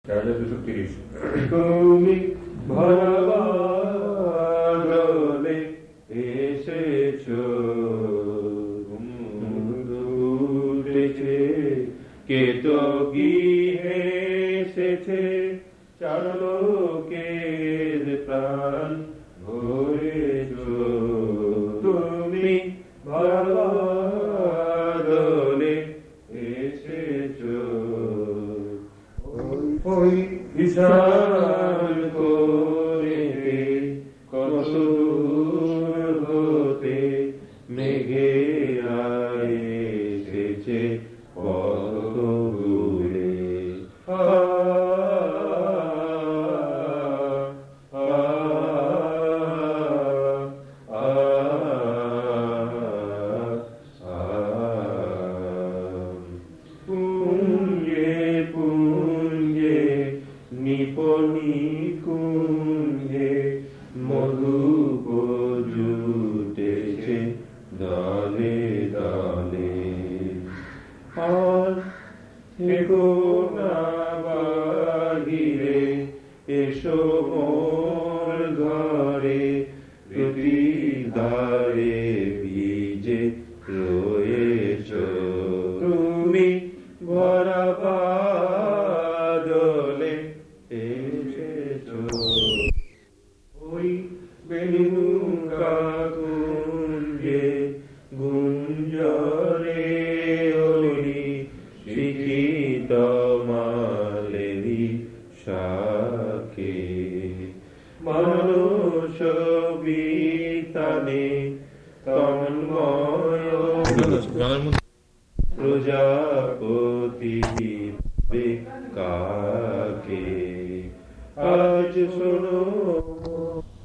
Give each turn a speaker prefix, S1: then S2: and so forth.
S1: 230 তুমি ভরবাদলে এসেছো উঠেছে কে তো গিয়ে এসেছে চার লোকের প্রাণ ভরেছো তুমি ভরবাদলে এসেছো ওই বিশাল করে কত দূর হতে মেঘে এসেছে কত দূরে মধুপ জুটেছে দলে দলে আর থেকো না বাহিরে এসো মোর ঘরে প্রতি দ্বারে ভিজে রয়েছ তুমি ভরা বাদলে এসেছো ওই বেলুকা কুঞ্জে গুঞ্জরে ওলি শিখিত মালেরি শাখে মানুষ বিতানে তন্ময় প্রজাপতি কাকে আজ শোনো